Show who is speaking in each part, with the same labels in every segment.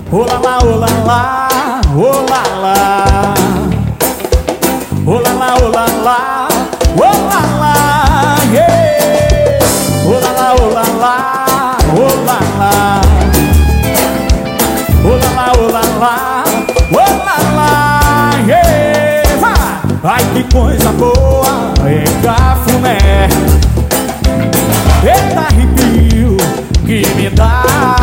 Speaker 1: Oh lá lá, oh lá lá, oh lá lá. Oh lá lá, oh lá lá, oh lá lá, yeah. Oh lá lá, oh lá lá, oh lá lá. Oh lá lá, oh lá lá, oh lá lá, yeah. Vai! Ai que coisa boa, é cafuné. Eita arrepio que me dá.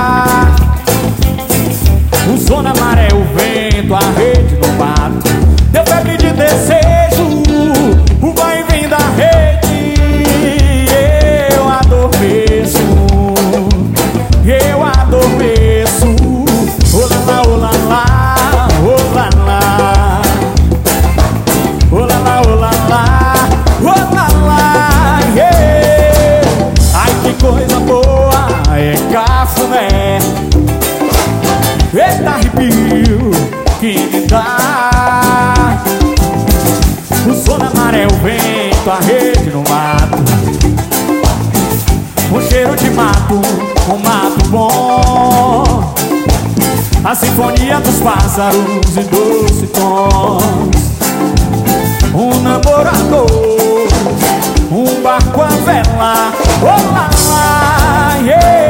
Speaker 1: O som na maré, o vento, a rede no mato. Deu febre de desejo, o vai e vem da rede. Eu adormeço, eu adormeço. Oh lá lá, oh lá lá, oh lá lá. Oh lá lá, oh lá lá, oh lá lá, yeah. Ai que coisa boa, é cafuné. Eita arrepio que me dá. O som na maré, o vento, a rede no mato. Um cheiro de mato, um mato bom. A sinfonia dos pássaros e doce tons. Um namorador, um barco a vela. Oh lá lá, yeah.